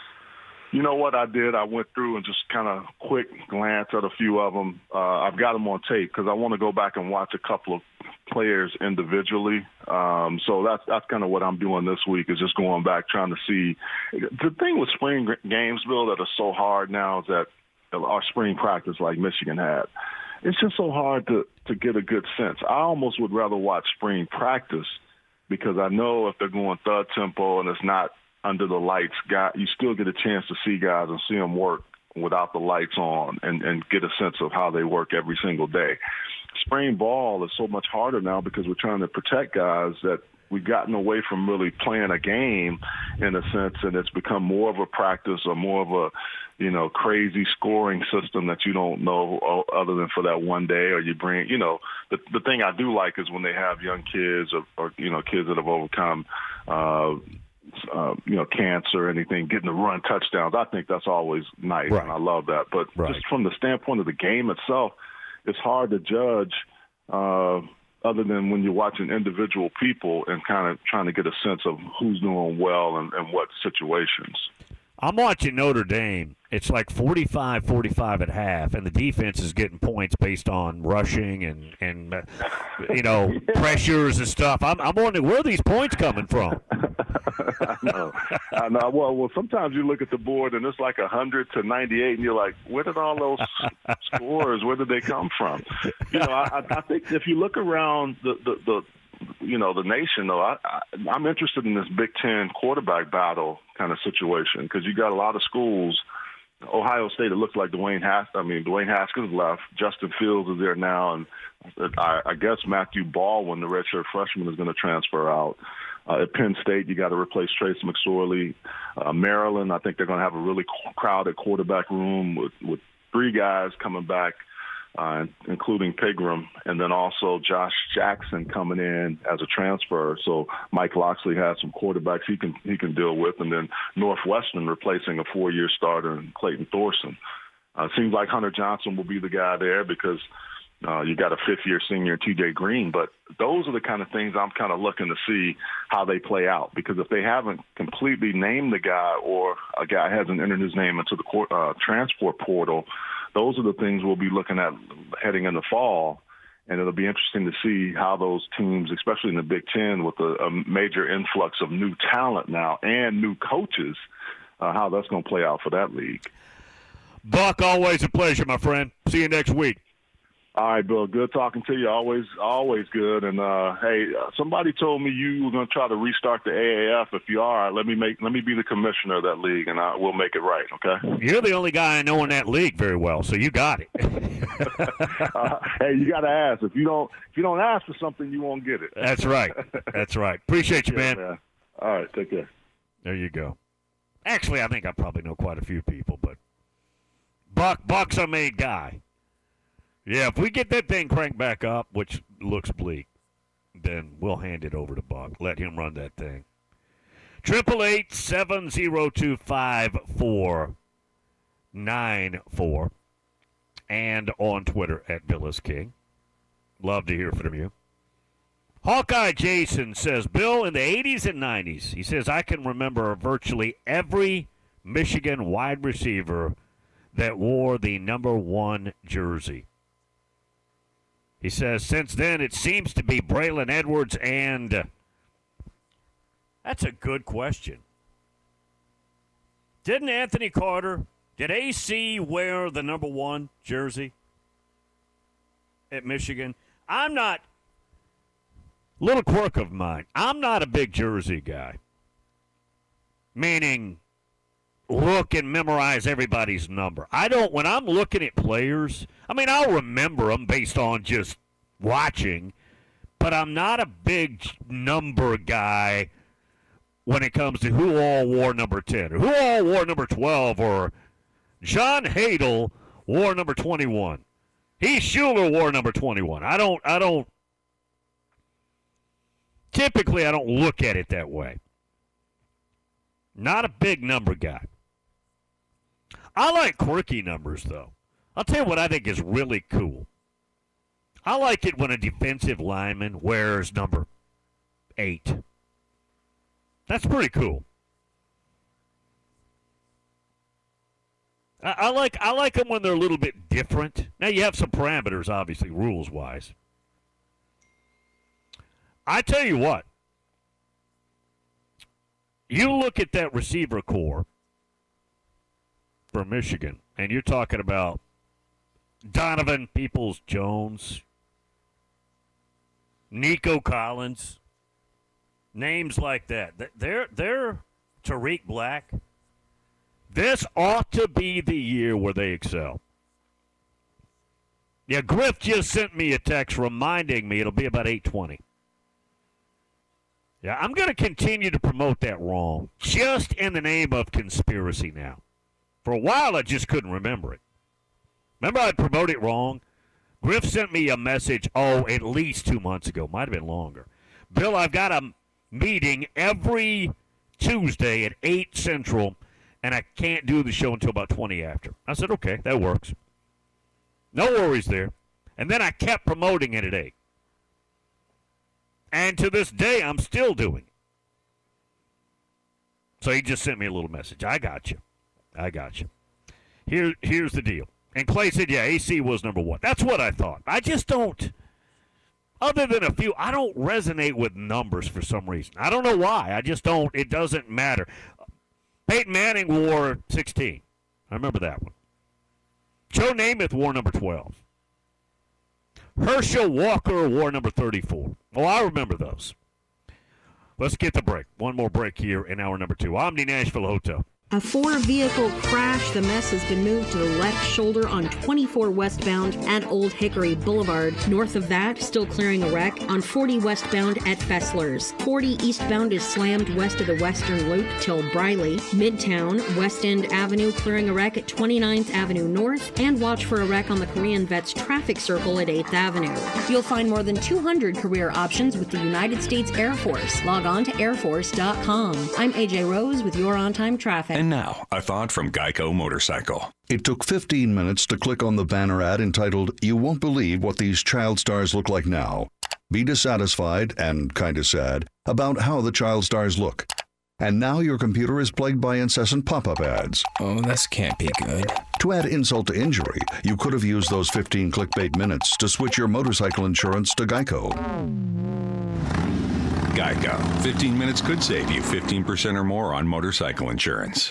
You know what I did? I went through and just kind of quick glance at a few of them. Uh, I've got them on tape because I want to go back and watch a couple of players individually. Um, so that's that's kind of what I'm doing this week is just going back trying to see. The thing with spring games, Bill, that are so hard now is that our spring practice like Michigan had. It's just so hard to, to get a good sense. I almost would rather watch spring practice because I know if they're going third tempo and it's not under the lights, guy, you still get a chance to see guys and see them work without the lights on and, and get a sense of how they work every single day. Spring ball is so much harder now because we're trying to protect guys that we've gotten away from really playing a game in a sense, and it's become more of a practice or more of a, you know, crazy scoring system that you don't know other than for that one day, or you bring, you know, the the thing I do like is when they have young kids or, or you know, kids that have overcome uh Uh, you know, cancer or anything, getting to run touchdowns. I think that's always nice, right. and I love that. But right. just from the standpoint of the game itself, it's hard to judge uh, other than when you're watching individual people and kind of trying to get a sense of who's doing well and, and what situations. I'm watching Notre Dame. It's like forty-five forty-five at half, and the defense is getting points based on rushing and, and uh, you know, yeah. pressures and stuff. I'm, I'm wondering, where are these points coming from? I know. I know. Well, well, sometimes you look at the board, and it's like one hundred to ninety-eight, and you're like, where did all those scores, where did they come from? You know, I, I think if you look around the, the, the you know, the nation, though, I, I, I'm interested in this Big Ten quarterback battle kind of situation because you got a lot of schools. Ohio State, it looks like Dwayne Haskins. I mean, Dwayne Haskins left. Justin Fields is there now, and I, I guess Matthew Baldwin, the redshirt freshman, is going to transfer out. Uh, at Penn State, you got to replace Trace McSorley. Uh, Maryland, I think they're going to have a really crowded quarterback room with, with three guys coming back, uh, including Pigram, and then also Josh Jackson coming in as a transfer. So Mike Loxley has some quarterbacks he can he can deal with, and then Northwestern replacing a four-year starter in Clayton Thorson. Uh, seems like Hunter Johnson will be the guy there because uh, you got a fifth-year senior, T J Green. But those are the kind of things I'm kind of looking to see how they play out, because if they haven't completely named the guy or a guy hasn't entered his name into the court, uh, transport portal, those are the things we'll be looking at heading in the fall. And it'll be interesting to see how those teams, especially in the Big Ten, with a, a major influx of new talent now and new coaches, uh, how that's going to play out for that league. Buck, always a pleasure, my friend. See you next week. All right, Bill. Good talking to you. Always, always good. And uh, hey, somebody told me you were going to try to restart the A A F. If you are, let me make, let me be the commissioner of that league, and I, we'll make it right. Okay. You're the only guy I know in that league very well, so you got it. uh, hey, you got to ask. If you don't, if you don't ask for something, you won't get it. That's right. That's right. Appreciate you, man. Yeah, man. All right, take care. There you go. Actually, I think I probably know quite a few people, but Buck, Buck's a main guy. Yeah, if we get that thing cranked back up, which looks bleak, then we'll hand it over to Buck. Let him run that thing. Triple eight seven zero two five four nine four, and on Twitter at Billis King. Love to hear from you. Hawkeye Jason says, Bill, in the eighties and nineties, he says, I can remember virtually every Michigan wide receiver that wore the number one jersey. He says, since then, it seems to be Braylon Edwards and... Uh, that's a good question. Didn't Anthony Carter, did A C wear the number one jersey at Michigan? I'm not... Little quirk of mine. I'm not a big jersey guy. Meaning, look and memorize everybody's number. I don't, when I'm looking at players, I mean, I'll remember them based on just watching, but I'm not a big number guy when it comes to who all wore number ten, or who all wore number twelve, or John Hadel wore number twenty-one. Heath Schuler wore number twenty-one. I don't, I don't, typically I don't look at it that way. Not a big number guy. I like quirky numbers, though. I'll tell you what I think is really cool. I like it when a defensive lineman wears number eight. That's pretty cool. I, I like I like them when they're a little bit different. Now, you have some parameters, obviously, rules-wise. I tell you what. You look at that receiver core for Michigan, and you're talking about Donovan Peoples-Jones, Nico Collins, names like that. They're, they're Tariq Black. This ought to be the year where they excel. Yeah, Griff just sent me a text reminding me it'll be about eight twenty. Yeah, I'm going to continue to promote that wrong, just in the name of conspiracy now. For a while, I just couldn't remember it. Remember I'd promote it wrong? Griff sent me a message, oh, at least two months ago. Might have been longer. Bill, I've got a meeting every Tuesday at eight Central, and I can't do the show until about twenty after. I said, okay, that works. No worries there. And then I kept promoting it at eight. And to this day, I'm still doing it. So he just sent me a little message. I got you. I got you. Here, here's the deal. And Clay said, yeah, A C was number one. That's what I thought. I just don't, other than a few, I don't resonate with numbers for some reason. I don't know why. I just don't. It doesn't matter. Peyton Manning wore sixteen. I remember that one. Joe Namath wore number twelve. Herschel Walker wore number thirty-four. Oh, I remember those. Let's get the break. One more break here in hour number two. Omni Nashville Hotel. A four-vehicle crash. The mess has been moved to the left shoulder on twenty-four westbound at Old Hickory Boulevard. North of that, still clearing a wreck on forty westbound at Fessler's. forty eastbound is slammed west of the Western Loop till Briley. Midtown, West End Avenue clearing a wreck at twenty-ninth Avenue North. And watch for a wreck on the Korean Vets traffic circle at eighth Avenue. You'll find more than two hundred career options with the United States Air Force. Log on to air force dot com. I'm A J Rose with your on-time traffic. And now, a thought from Geico Motorcycle. It took fifteen minutes to click on the banner ad entitled, "You Won't Believe What These Child Stars Look Like Now." Be dissatisfied and kinda sad about how the child stars look. And now your computer is plagued by incessant pop-up ads. Oh, this can't be good. To add insult to injury, you could have used those fifteen clickbait minutes to switch your motorcycle insurance to Geico. Geico. fifteen minutes could save you fifteen percent or more on motorcycle insurance.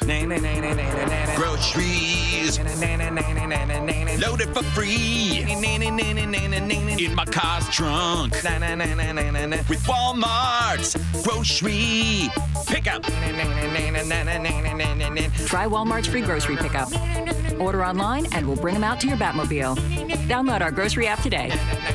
Groceries loaded for free in my car's trunk with Walmart's grocery pickup. Try Walmart's free grocery pickup. Order online and we'll bring them out to your Batmobile. Download our grocery app today.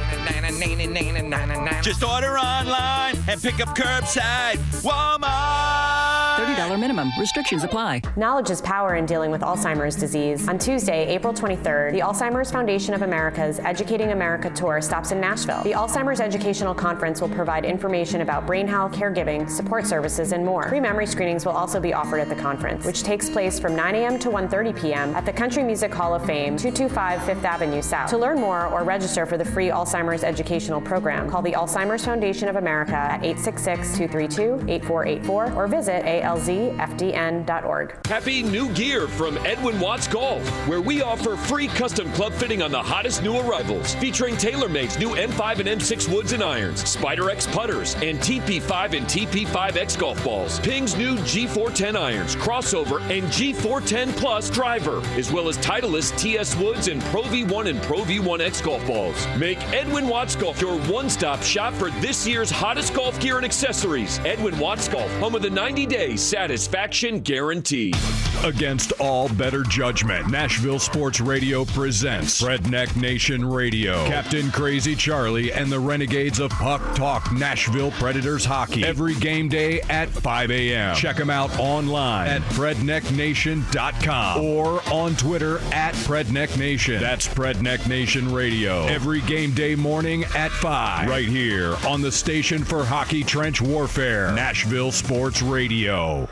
Just order online and pick up curbside. Walmart. thirty dollars minimum. Restrictions apply. Knowledge is power in dealing with Alzheimer's disease. On Tuesday, April twenty-third, the Alzheimer's Foundation of America's Educating America Tour stops in Nashville. The Alzheimer's Educational Conference will provide information about brain health, caregiving, support services, and more. Free memory screenings will also be offered at the conference, which takes place from nine a.m. to one thirty p.m. at the Country Music Hall of Fame, two twenty-five Fifth Avenue South. To learn more or register for the free Alzheimer's Educational Program, call the Alzheimer's Foundation of America at eight six six, two three two, eight four eight four or visit A L Z F D N dot org. Happy new gear from Edwin Watts Golf, where we offer free custom club fitting on the hottest new arrivals, featuring TaylorMade's new M five and M six woods and irons, Spider X putters, and T P five and T P five X golf balls, Ping's new G four ten irons, crossover, and G four ten Plus driver, as well as Titleist T S woods and Pro V one and Pro V one X golf balls. Make Edwin Watts Golf your one-stop shop for this year's hottest golf gear and accessories. Edwin Watts Golf, home of the ninety-day satisfaction guarantee. Against all better judgment, Nashville Sports Radio presents Redneck Nation Radio. Captain Crazy Charlie and the Renegades of Puck Talk Nashville Predators Hockey. Every game day at five a.m. Check them out online at Predneck Nation dot com or on Twitter at Predneck Nation. That's Predneck Nation Radio. Every game day morning at five. Right here on the station for hockey trench warfare, Nashville Sports Radio.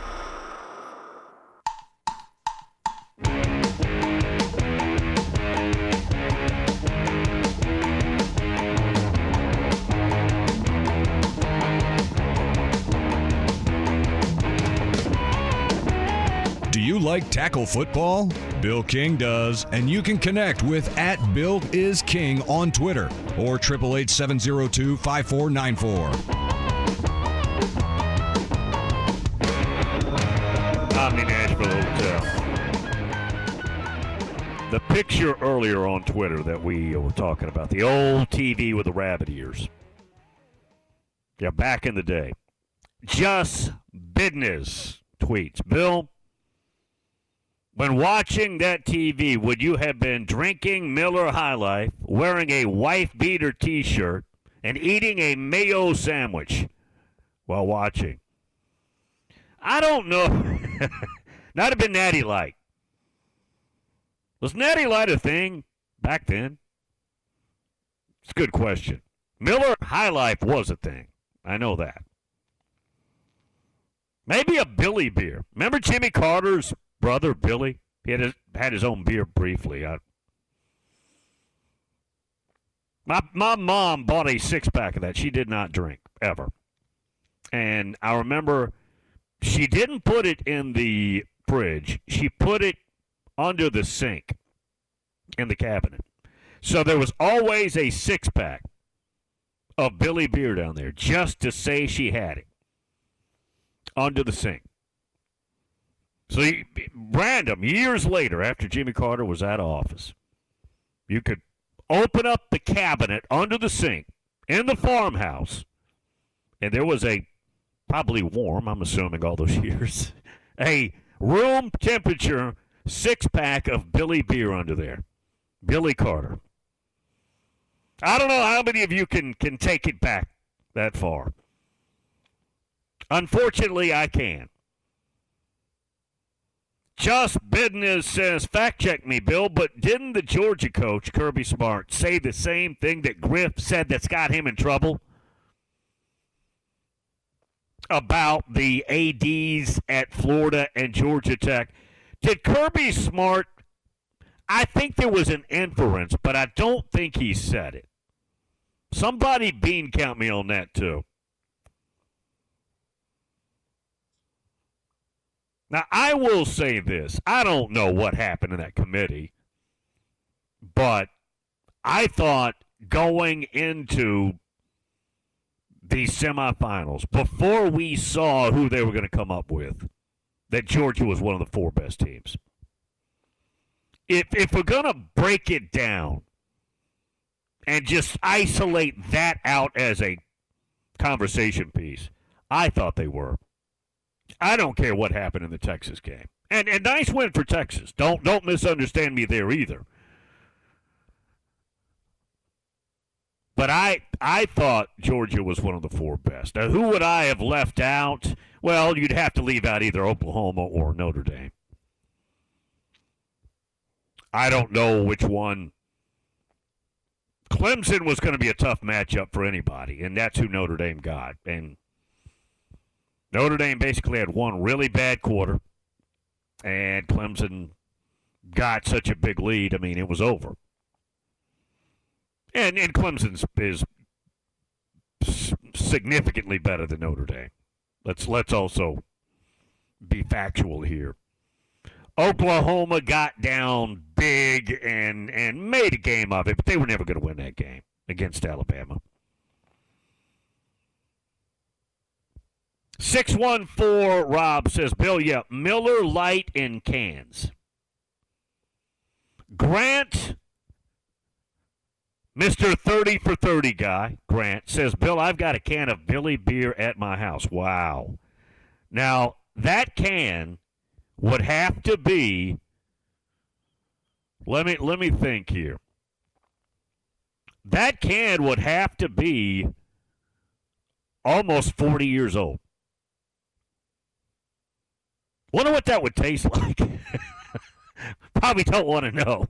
Do you like tackle football? Bill King does, and you can connect with at Bill is King on Twitter or eight eight eight, seven oh two, five four nine four. Omni Nashville Hotel. The picture earlier on Twitter that we were talking about, the old T V with the rabbit ears. Yeah, back in the day. Just Business tweets. Bill, when watching that T V, would you have been drinking Miller High Life, wearing a wife beater T-shirt, and eating a mayo sandwich while watching? I don't know. Not have been Natty Light. Was Natty Light a thing back then? It's a good question. Miller High Life was a thing. I know that. Maybe a Billy beer. Remember Jimmy Carter's brother, Billy? He had his, had his own beer briefly. I, my, my mom bought a six-pack of that. She did not drink, ever. And I remember she didn't put it in the fridge. She put it under the sink in the cabinet. So there was always a six-pack of Billy beer down there just to say she had it under the sink. So you, random, years later, after Jimmy Carter was out of office, you could open up the cabinet under the sink in the farmhouse, and there was a, probably warm, I'm assuming all those years, a room temperature six-pack of Billy beer under there. Billy Carter. I don't know how many of you can, can take it back that far. Unfortunately, I can. Just Business says, fact check me, Bill, but didn't the Georgia coach, Kirby Smart, say the same thing that Griff said that's got him in trouble? About the A Ds at Florida and Georgia Tech. Did Kirby Smart, I think there was an inference, but I don't think he said it. Somebody bean count me on that, too. Now, I will say this. I don't know what happened in that committee, but I thought going into the semifinals, before we saw who they were going to come up with, that Georgia was one of the four best teams. If, if we're going to break it down and just isolate that out as a conversation piece, I thought they were. I don't care what happened in the Texas game. And and nice win for Texas. Don't don't misunderstand me there either. But I I thought Georgia was one of the four best. Now, who would I have left out? Well, you'd have to leave out either Oklahoma or Notre Dame. I don't know which one. Clemson was going to be a tough matchup for anybody, and that's who Notre Dame got. And Notre Dame basically had one really bad quarter, and Clemson got such a big lead, I mean, it was over. And and Clemson is significantly better than Notre Dame. Let's let's also be factual here. Oklahoma got down big and and made a game of it, but they were never going to win that game against Alabama. six one four Rob says, Bill, yeah, Miller Lite in cans. Grant, Mister thirty for thirty guy, Grant, says, Bill, I've got a can of Billy beer at my house. Wow. Now, that can would have to be, let me let me think here. That can would have to be almost forty years old. Wonder what that would taste like. Probably don't want to know.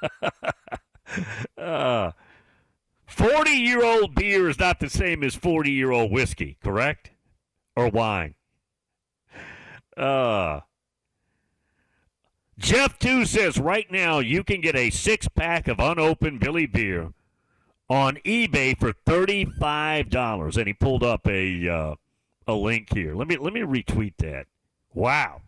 uh, forty-year-old beer is not the same as forty-year-old whiskey, correct? Or wine. Uh, Jeff, too, says right now you can get a six-pack of unopened Billy beer on eBay for thirty-five dollars. And he pulled up a uh, a link here. Let me let me retweet that. Wow.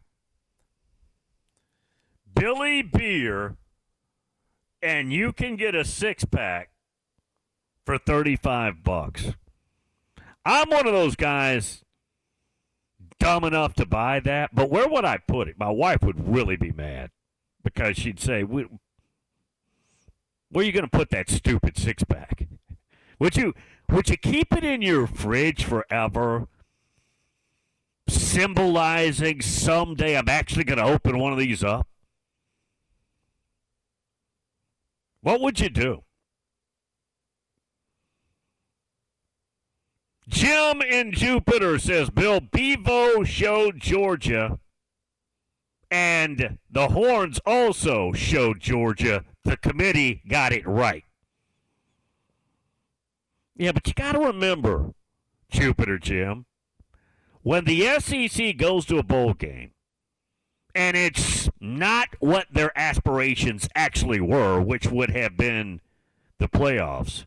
Billy beer, and you can get a six-pack for thirty-five bucks. I'm one of those guys dumb enough to buy that, but where would I put it? My wife would really be mad because she'd say, where are you going to put that stupid six-pack? Would you, would you keep it in your fridge forever, symbolizing someday I'm actually going to open one of these up? What would you do? Jim in Jupiter says, Bill, Bevo showed Georgia, and the Horns also showed Georgia. The committee got it right. Yeah, but you got to remember, Jupiter Jim, when the S E C goes to a bowl game, and it's not what their aspirations actually were, which would have been the playoffs,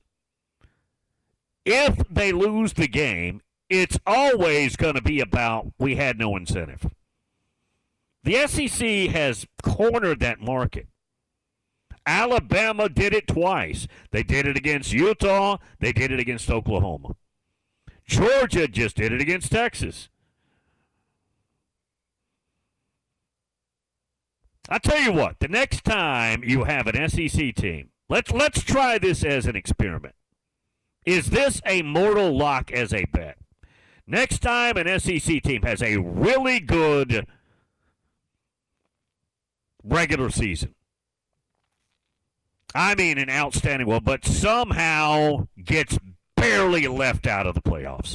if they lose the game, it's always going to be about we had no incentive. The S E C has cornered that market. Alabama did it twice. They did it against Utah. They did it against Oklahoma. Georgia just did it against Texas. I'll tell you what, the next time you have an S E C team, let's let's try this as an experiment. Is this a mortal lock as a bet? Next time an S E C team has a really good regular season, I mean an outstanding one, but somehow gets barely left out of the playoffs,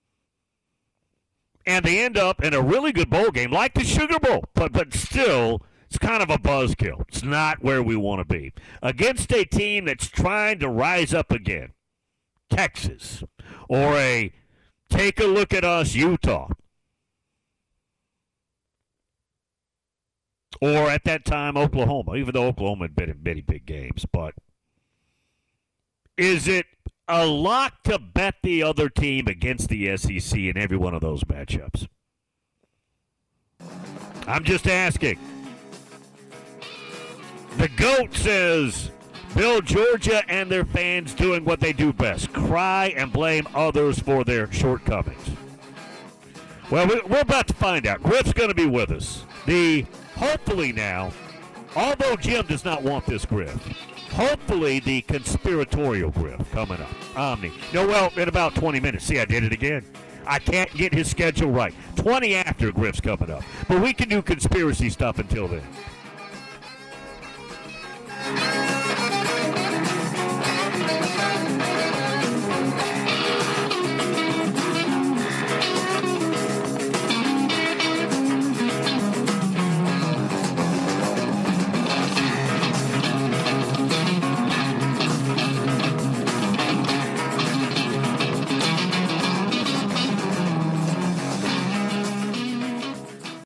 and they end up in a really good bowl game like the Sugar Bowl, but but still, it's kind of a buzzkill. It's not where we want to be. Against a team that's trying to rise up again, Texas, or a take a look at us, Utah, or at that time, Oklahoma, even though Oklahoma had been in many big games. But is it a lock to bet the other team against the S E C in every one of those matchups? I'm just asking. The GOAT says, build Georgia and their fans doing what they do best, cry and blame others for their shortcomings. Well, we're about to find out. Griff's going to be with us. The hopefully now, although Jim does not want this Griff, hopefully the conspiratorial Griff coming up. Omni. No, well, in about twenty minutes. See, I did it again. I can't get his schedule right. twenty after Griff's coming up. But we can do conspiracy stuff until then.